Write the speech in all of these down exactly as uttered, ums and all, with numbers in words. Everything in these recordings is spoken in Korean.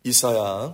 이사야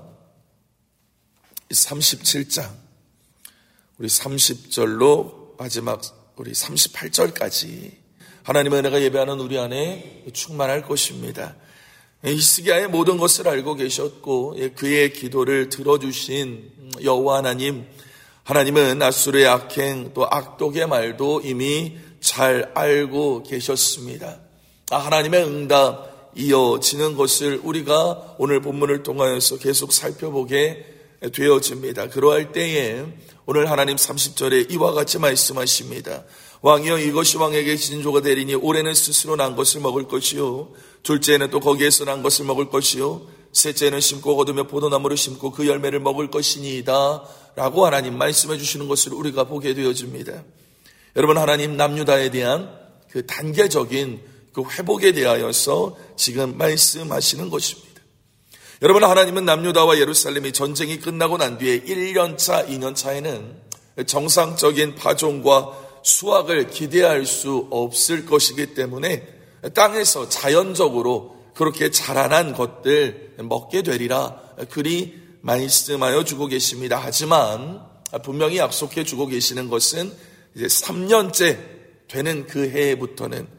삼십칠 장 우리 삼십 절로 마지막 우리 삼십팔 절까지 하나님의 은혜가 예배하는 우리 안에 충만할 것입니다. 히스기야의 모든 것을 알고 계셨고 그의 기도를 들어주신 여호와 하나님, 하나님은 아수르의 악행 또 악독의 말도 이미 잘 알고 계셨습니다. 하나님의 응답 이어지는 것을 우리가 오늘 본문을 통하여서 계속 살펴보게 되어집니다. 그러할 때에 오늘 하나님 삼십 절에 이와 같이 말씀하십니다. 왕이여, 이것이 왕에게 진조가 되리니 올해는 스스로 난 것을 먹을 것이요, 둘째는 또 거기에서 난 것을 먹을 것이요, 셋째는 심고 거두며 포도나무를 심고 그 열매를 먹을 것이니이다 라고 하나님 말씀해 주시는 것을 우리가 보게 되어집니다. 여러분, 하나님 남유다에 대한 그 단계적인 그 회복에 대하여서 지금 말씀하시는 것입니다. 여러분, 하나님은 남유다와 예루살렘이 전쟁이 끝나고 난 뒤에 일 년 차, 이 년 차에는 정상적인 파종과 수확을 기대할 수 없을 것이기 때문에 땅에서 자연적으로 그렇게 자라난 것들 먹게 되리라 그리 말씀하여 주고 계십니다. 하지만 분명히 약속해 주고 계시는 것은 이제 삼 년째 되는 그 해부터는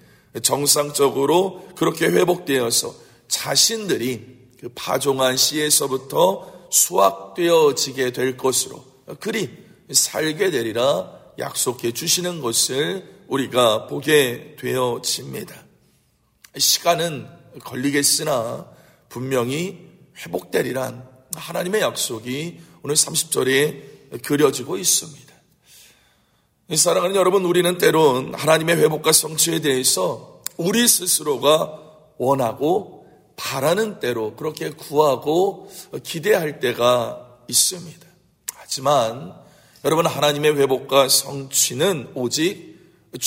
정상적으로 그렇게 회복되어서 자신들이 그 파종한 씨에서부터 수확되어지게 될 것으로 그리 살게 되리라 약속해 주시는 것을 우리가 보게 되어집니다. 시간은 걸리겠으나 분명히 회복되리란 하나님의 약속이 오늘 삼십 절에 그려지고 있습니다. 사랑하는 여러분, 우리는 때론 하나님의 회복과 성취에 대해서 우리 스스로가 원하고 바라는 대로 그렇게 구하고 기대할 때가 있습니다. 하지만 여러분, 하나님의 회복과 성취는 오직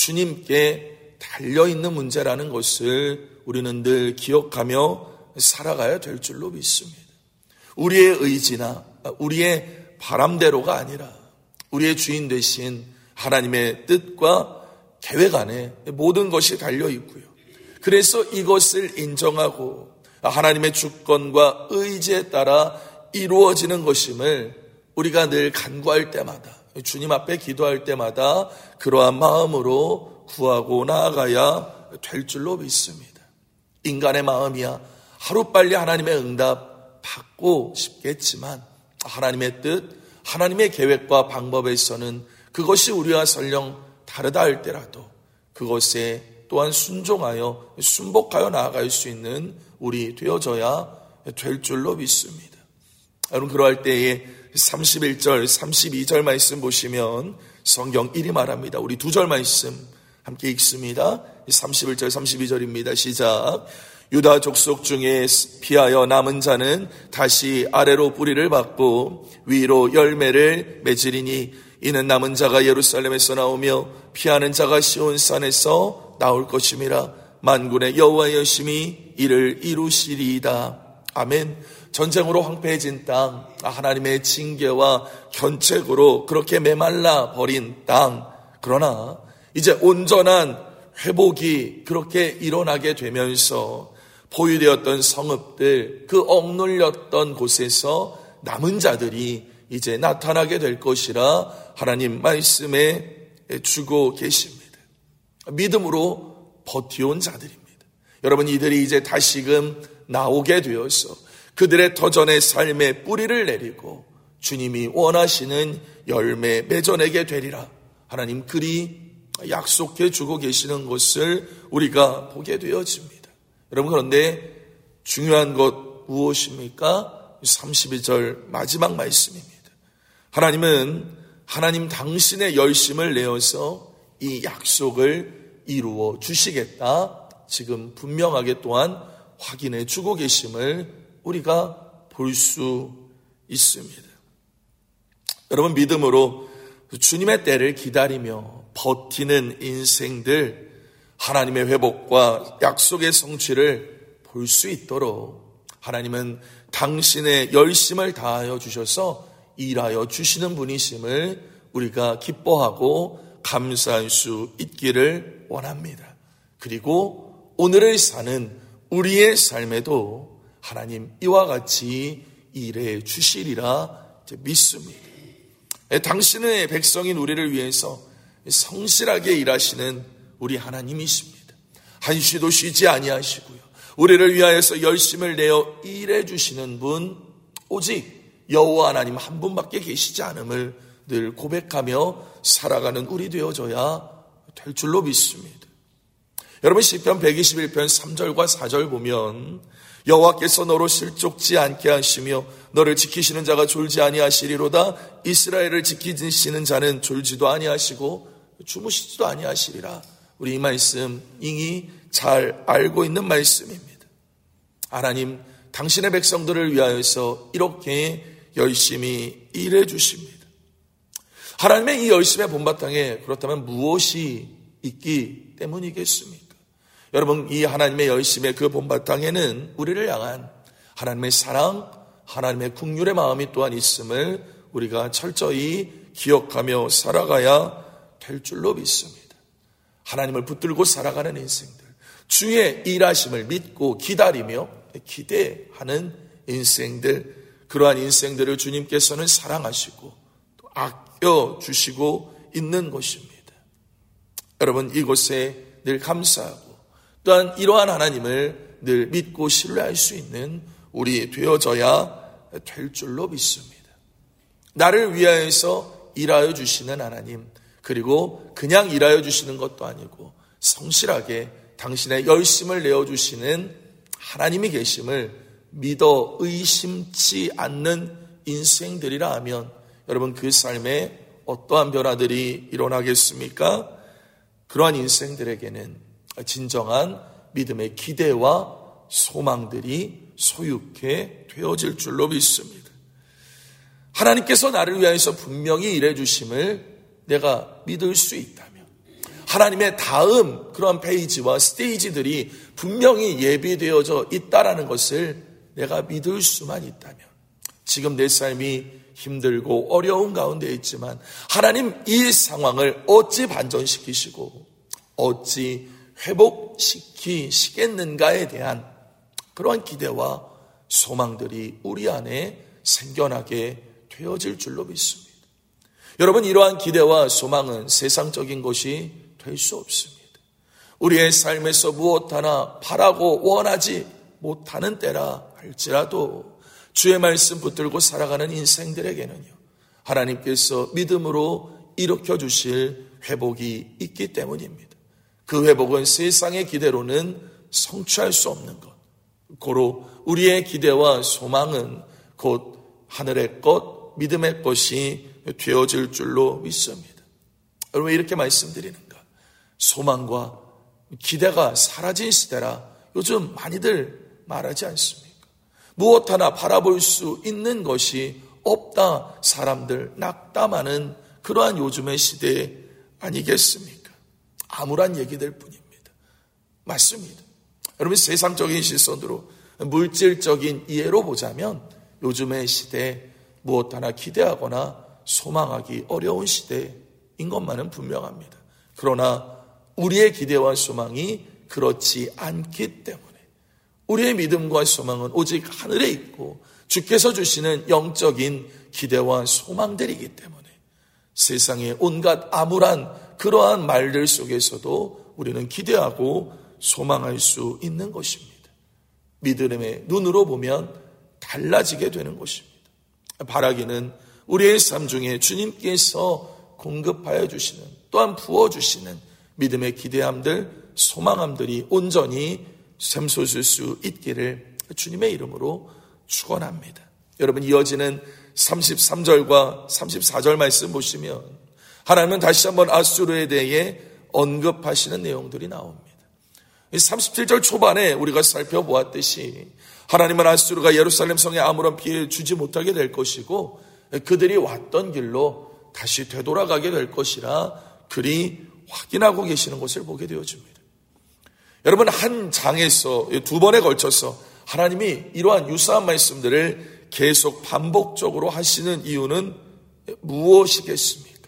주님께 달려있는 문제라는 것을 우리는 늘 기억하며 살아가야 될 줄로 믿습니다. 우리의 의지나 우리의 바람대로가 아니라 우리의 주인 되신 하나님의 뜻과 계획 안에 모든 것이 달려있고요. 그래서 이것을 인정하고 하나님의 주권과 의지에 따라 이루어지는 것임을 우리가 늘 간구할 때마다, 주님 앞에 기도할 때마다 그러한 마음으로 구하고 나아가야 될 줄로 믿습니다. 인간의 마음이야 하루빨리 하나님의 응답 받고 싶겠지만 하나님의 뜻, 하나님의 계획과 방법에서는 그것이 우리와 설령 다르다 할 때라도 그것에 또한 순종하여 순복하여 나아갈 수 있는 우리 되어져야 될 줄로 믿습니다. 여러분, 그러할 때에 삼십일 절, 삼십이 절 말씀 보시면 성경 일이 말합니다. 우리 두 절 말씀 함께 읽습니다. 삼십일 절, 삼십이 절입니다. 시작. 유다 족속 중에 피하여 남은 자는 다시 아래로 뿌리를 받고 위로 열매를 맺으리니 이는 남은 자가 예루살렘에서 나오며 피하는 자가 시온산에서 나올 것임이라. 만군의 여호와의 여심이 이를 이루시리이다. 아멘. 전쟁으로 황폐해진 땅, 하나님의 징계와 견책으로 그렇게 메말라 버린 땅, 그러나 이제 온전한 회복이 그렇게 일어나게 되면서 보유되었던 성읍들, 그 억눌렸던 곳에서 남은 자들이 이제 나타나게 될 것이라 하나님 말씀에 주고 계십니다. 믿음으로 버티온 자들입니다. 여러분, 이들이 이제 다시금 나오게 되어서 그들의 터전의 삶의 뿌리를 내리고 주님이 원하시는 열매 맺어내게 되리라 하나님 그리 약속해 주고 계시는 것을 우리가 보게 되어집니다. 여러분, 그런데 중요한 것 무엇입니까? 삼십이 절 마지막 말씀입니다. 하나님은 하나님 당신의 열심을 내어서 이 약속을 이루어 주시겠다, 지금 분명하게 또한 확인해 주고 계심을 우리가 볼 수 있습니다. 여러분, 믿음으로 주님의 때를 기다리며 버티는 인생들, 하나님의 회복과 약속의 성취를 볼 수 있도록 하나님은 당신의 열심을 다하여 주셔서 일하여 주시는 분이심을 우리가 기뻐하고 감사할 수 있기를 원합니다. 그리고 오늘을 사는 우리의 삶에도 하나님 이와 같이 일해 주시리라 믿습니다. 당신의 백성인 우리를 위해서 성실하게 일하시는 우리 하나님이십니다. 한시도 쉬지 아니하시고요, 우리를 위하여서 열심을 내어 일해 주시는 분 오직 여호와 하나님 한 분밖에 계시지 않음을 늘 고백하며 살아가는 우리 되어져야 될 줄로 믿습니다. 여러분, 시편 백이십일 편 삼 절과 사 절 보면 여호와께서 너로 실족지 않게 하시며 너를 지키시는 자가 졸지 아니하시리로다. 이스라엘을 지키시는 자는 졸지도 아니하시고 주무시지도 아니하시리라. 우리 이 말씀 이미 잘 알고 있는 말씀입니다. 하나님, 당신의 백성들을 위하여서 이렇게 열심히 일해 주십니다. 하나님의 이 열심의 본바탕에 그렇다면 무엇이 있기 때문이겠습니까? 여러분, 이 하나님의 열심의 그 본바탕에는 우리를 향한 하나님의 사랑, 하나님의 긍휼의 마음이 또한 있음을 우리가 철저히 기억하며 살아가야 될 줄로 믿습니다. 하나님을 붙들고 살아가는 인생들, 주의 일하심을 믿고 기다리며 기대하는 인생들, 그러한 인생들을 주님께서는 사랑하시고 또 아껴주시고 있는 것입니다. 여러분, 이곳에 늘 감사하고 또한 이러한 하나님을 늘 믿고 신뢰할 수 있는 우리 되어져야 될 줄로 믿습니다. 나를 위하여서 일하여 주시는 하나님, 그리고 그냥 일하여 주시는 것도 아니고 성실하게 당신의 열심을 내어주시는 하나님이 계심을 믿어 의심치 않는 인생들이라 하면 여러분, 그 삶에 어떠한 변화들이 일어나겠습니까? 그러한 인생들에게는 진정한 믿음의 기대와 소망들이 소유케 되어질 줄로 믿습니다. 하나님께서 나를 위하여서 분명히 일해 주심을 내가 믿을 수 있다면, 하나님의 다음 그런 페이지와 스테이지들이 분명히 예비되어져 있다라는 것을 내가 믿을 수만 있다면, 지금 내 삶이 힘들고 어려운 가운데 있지만 하나님 이 상황을 어찌 반전시키시고 어찌 회복시키시겠는가에 대한 그러한 기대와 소망들이 우리 안에 생겨나게 되어질 줄로 믿습니다. 여러분, 이러한 기대와 소망은 세상적인 것이 될 수 없습니다. 우리의 삶에서 무엇 하나 바라고 원하지 못하는 때라 할지라도 주의 말씀 붙들고 살아가는 인생들에게는요, 하나님께서 믿음으로 일으켜 주실 회복이 있기 때문입니다. 그 회복은 세상의 기대로는 성취할 수 없는 것, 고로 우리의 기대와 소망은 곧 하늘의 것, 믿음의 것이 되어질 줄로 믿습니다. 여러분, 왜 이렇게 말씀드리는가? 소망과 기대가 사라진 시대라 요즘 많이들 말하지 않습니까? 무엇 하나 바라볼 수 있는 것이 없다, 사람들 낙담하는 그러한 요즘의 시대 아니겠습니까? 암울한 얘기들 뿐입니다. 맞습니다. 여러분, 세상적인 시선으로 물질적인 이해로 보자면 요즘의 시대 무엇 하나 기대하거나 소망하기 어려운 시대인 것만은 분명합니다. 그러나 우리의 기대와 소망이 그렇지 않기 때문에 우리의 믿음과 소망은 오직 하늘에 있고 주께서 주시는 영적인 기대와 소망들이기 때문에 세상의 온갖 암울한 그러한 말들 속에서도 우리는 기대하고 소망할 수 있는 것입니다. 믿음의 눈으로 보면 달라지게 되는 것입니다. 바라기는 우리의 삶 중에 주님께서 공급하여 주시는, 또한 부어주시는 믿음의 기대함들, 소망함들이 온전히 샘솟을 수 있기를 주님의 이름으로 축원합니다. 여러분, 이어지는 삼십삼 절과 삼십사 절 말씀 보시면 하나님은 다시 한번 아수르에 대해 언급하시는 내용들이 나옵니다. 삼십칠 절 초반에 우리가 살펴보았듯이 하나님은 아수르가 예루살렘 성에 아무런 피해 주지 못하게 될 것이고 그들이 왔던 길로 다시 되돌아가게 될 것이라 그리 확인하고 계시는 것을 보게 되어집니다. 여러분, 한 장에서 두 번에 걸쳐서 하나님이 이러한 유사한 말씀들을 계속 반복적으로 하시는 이유는 무엇이겠습니까?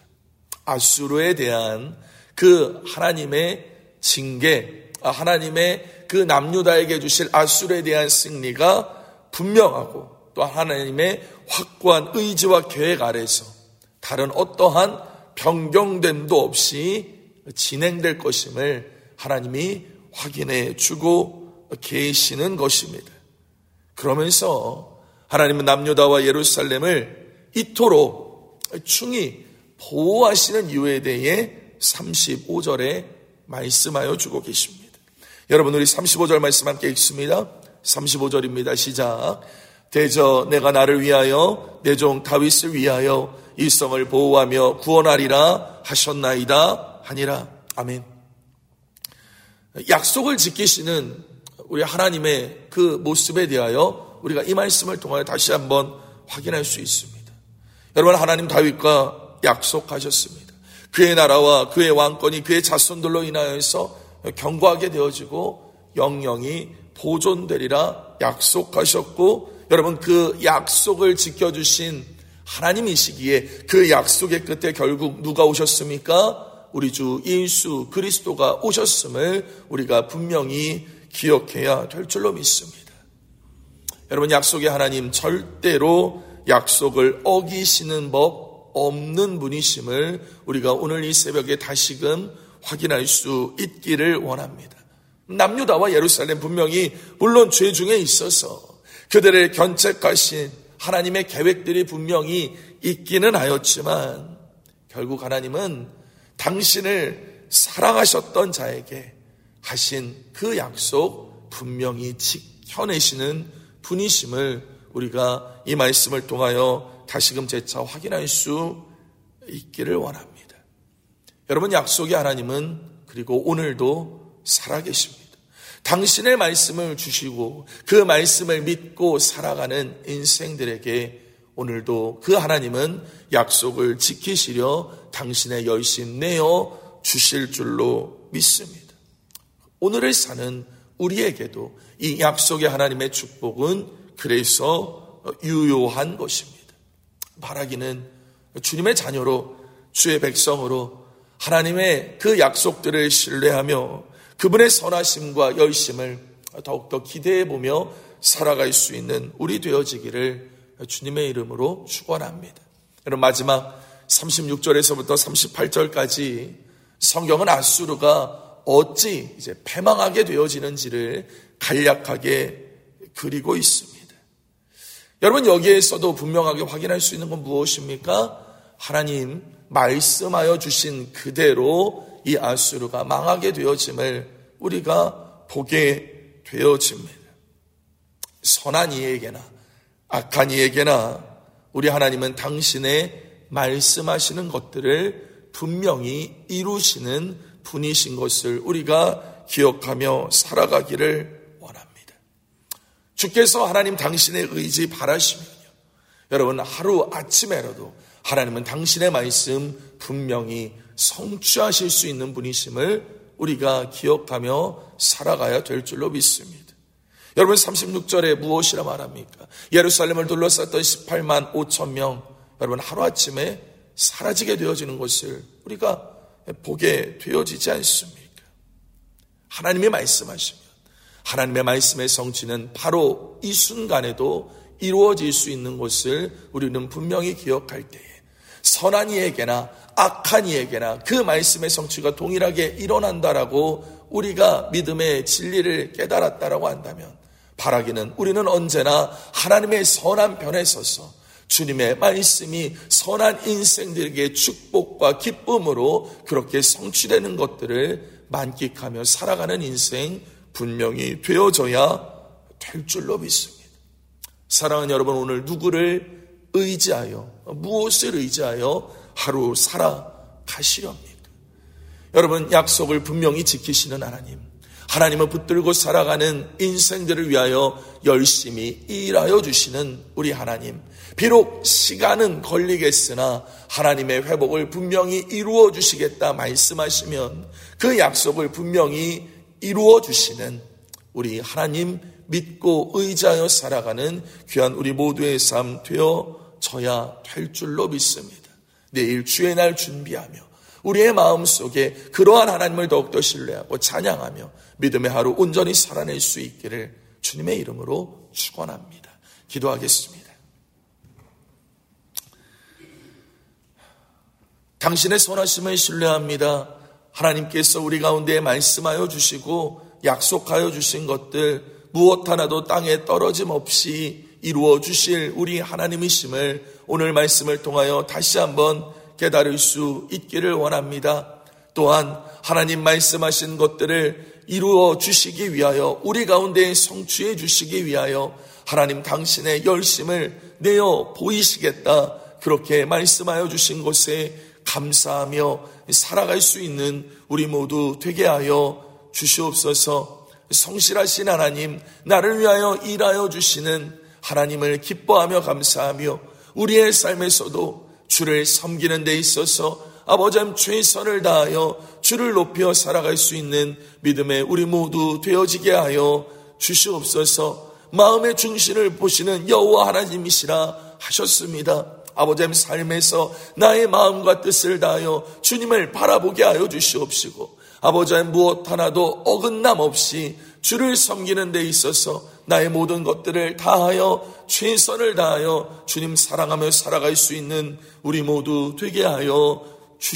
아수르에 대한 그 하나님의 징계, 하나님의 그 남유다에게 주실 아수르에 대한 승리가 분명하고 또 하나님의 확고한 의지와 계획 아래서 다른 어떠한 변경됨도 없이 진행될 것임을 하나님이 확인해 주고 계시는 것입니다. 그러면서 하나님은 남유다와 예루살렘을 이토록 충히 보호하시는 이유에 대해 삼십오 절에 말씀하여 주고 계십니다. 여러분, 우리 삼십오 절 말씀 함께 읽습니다. 삼십오 절입니다. 시작. 대저 내가 나를 위하여 내 종 다윗을 위하여 이 성을 보호하며 구원하리라 하셨나이다 하니라. 아멘. 약속을 지키시는 우리 하나님의 그 모습에 대하여 우리가 이 말씀을 통하여 다시 한번 확인할 수 있습니다. 여러분, 하나님 다윗과 약속하셨습니다. 그의 나라와 그의 왕권이 그의 자손들로 인하여서 견고하게 되어지고 영영이 보존되리라 약속하셨고, 여러분, 그 약속을 지켜주신 하나님이시기에 그 약속의 끝에 결국 누가 오셨습니까? 우리 주 예수 그리스도가 오셨음을 우리가 분명히 기억해야 될 줄로 믿습니다. 여러분, 약속의 하나님 절대로 약속을 어기시는 법 없는 분이심을 우리가 오늘 이 새벽에 다시금 확인할 수 있기를 원합니다. 남유다와 예루살렘 분명히 물론 죄 중에 있어서 그들을 견책하신 하나님의 계획들이 분명히 있기는 하였지만 결국 하나님은 당신을 사랑하셨던 자에게 하신 그 약속 분명히 지켜내시는 분이심을 우리가 이 말씀을 통하여 다시금 재차 확인할 수 있기를 원합니다. 여러분, 약속의 하나님은 그리고 오늘도 살아계십니다. 당신의 말씀을 주시고 그 말씀을 믿고 살아가는 인생들에게 오늘도 그 하나님은 약속을 지키시려 당신의 열심 내어 주실 줄로 믿습니다. 오늘을 사는 우리에게도 이 약속의 하나님의 축복은 그래서 유효한 것입니다. 바라기는 주님의 자녀로, 주의 백성으로 하나님의 그 약속들을 신뢰하며 그분의 선하심과 열심을 더욱더 기대해보며 살아갈 수 있는 우리 되어지기를 주님의 이름으로 축원합니다. 여러분, 마지막 삼십육 절에서부터 삼십팔 절까지 성경은 아수르가 어찌 이제 패망하게 되어지는지를 간략하게 그리고 있습니다. 여러분, 여기에서도 분명하게 확인할 수 있는 건 무엇입니까? 하나님 말씀하여 주신 그대로 이 아수르가 망하게 되어짐을 우리가 보게 되어집니다. 선한 이에게나 악한 이에게나 우리 하나님은 당신의 말씀하시는 것들을 분명히 이루시는 분이신 것을 우리가 기억하며 살아가기를 원합니다. 주께서 하나님 당신의 의지 바라시면요, 여러분, 하루 아침에라도 하나님은 당신의 말씀 분명히 성취하실 수 있는 분이심을 우리가 기억하며 살아가야 될 줄로 믿습니다. 여러분, 삼십육 절에 무엇이라 말합니까? 예루살렘을 둘러쌌던 십팔만 오천 명, 여러분, 하루아침에 사라지게 되어지는 것을 우리가 보게 되어지지 않습니까? 하나님의 말씀하시면 하나님의 말씀의 성취는 바로 이 순간에도 이루어질 수 있는 것을 우리는 분명히 기억할 때에 선한 이에게나 악한 이에게나 그 말씀의 성취가 동일하게 일어난다라고 우리가 믿음의 진리를 깨달았다라고 한다면 바라기는 우리는 언제나 하나님의 선한 편에 서서 주님의 말씀이 선한 인생들에게 축복과 기쁨으로 그렇게 성취되는 것들을 만끽하며 살아가는 인생 분명히 되어져야 될 줄로 믿습니다. 사랑하는 여러분, 오늘 누구를 의지하여, 무엇을 의지하여 하루 살아가시렵니까? 여러분, 약속을 분명히 지키시는 하나님, 하나님을 붙들고 살아가는 인생들을 위하여 열심히 일하여 주시는 우리 하나님, 비록 시간은 걸리겠으나 하나님의 회복을 분명히 이루어 주시겠다 말씀하시면 그 약속을 분명히 이루어 주시는 우리 하나님 믿고 의지하여 살아가는 귀한 우리 모두의 삶 되어져야 될 줄로 믿습니다. 내일 주의 날 준비하며 우리의 마음속에 그러한 하나님을 더욱더 신뢰하고 찬양하며 믿음의 하루 온전히 살아낼 수 있기를 주님의 이름으로 축원합니다. 기도하겠습니다. 당신의 선하심을 신뢰합니다. 하나님께서 우리 가운데 말씀하여 주시고 약속하여 주신 것들 무엇 하나도 땅에 떨어짐 없이 이루어 주실 우리 하나님이심을 오늘 말씀을 통하여 다시 한번 깨달을 수 있기를 원합니다. 또한 하나님 말씀하신 것들을 이루어 주시기 위하여 우리 가운데 성취해 주시기 위하여 하나님 당신의 열심을 내어 보이시겠다, 그렇게 말씀하여 주신 것에 감사하며 살아갈 수 있는 우리 모두 되게 하여 주시옵소서. 성실하신 하나님, 나를 위하여 일하여 주시는 하나님을 기뻐하며 감사하며 우리의 삶에서도 주를 섬기는 데 있어서 아버지 하나님 최선을 다하여 주를 높여 살아갈 수 있는 믿음의 우리 모두 되어지게 하여 주시옵소서. 마음의 중심을 보시는 여호와 하나님이시라 하셨습니다. 아버지 하나님 삶에서 나의 마음과 뜻을 다하여 주님을 바라보게 하여 주시옵시고 아버지 하나님 무엇 하나도 어긋남 없이 주를 섬기는 데 있어서 나의 모든 것들을 다하여 최선을 다하여 주님 사랑하며 살아갈 수 있는 우리 모두 되게 하여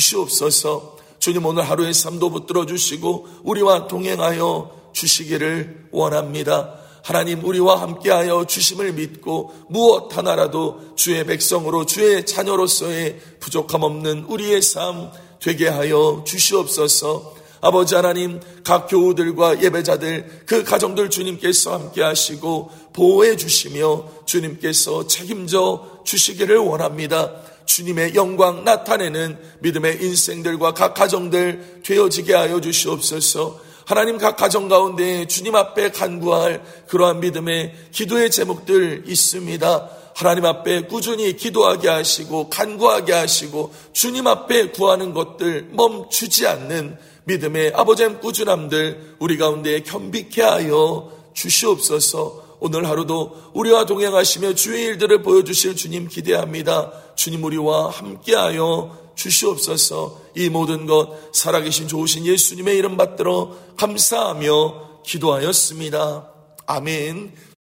주시옵소서. 주님 오늘 하루의 삶도 붙들어 주시고 우리와 동행하여 주시기를 원합니다. 하나님 우리와 함께하여 주심을 믿고 무엇 하나라도 주의 백성으로 주의 자녀로서의 부족함 없는 우리의 삶 되게 하여 주시옵소서. 아버지 하나님, 각 교우들과 예배자들 그 가정들 주님께서 함께 하시고 보호해 주시며 주님께서 책임져 주시기를 원합니다. 주님의 영광 나타내는 믿음의 인생들과 각 가정들 되어지게 하여 주시옵소서. 하나님 각 가정 가운데 주님 앞에 간구할 그러한 믿음의 기도의 제목들 있습니다. 하나님 앞에 꾸준히 기도하게 하시고 간구하게 하시고 주님 앞에 구하는 것들 멈추지 않는 믿음의 아버지의 꾸준함들 우리 가운데 겸비케 하여 주시옵소서. 오늘 하루도 우리와 동행하시며 주의 일들을 보여주실 주님 기대합니다. 주님 우리와 함께하여 주시옵소서. 이 모든 것 살아계신 좋으신 예수님의 이름 받들어 감사하며 기도하였습니다. 아멘.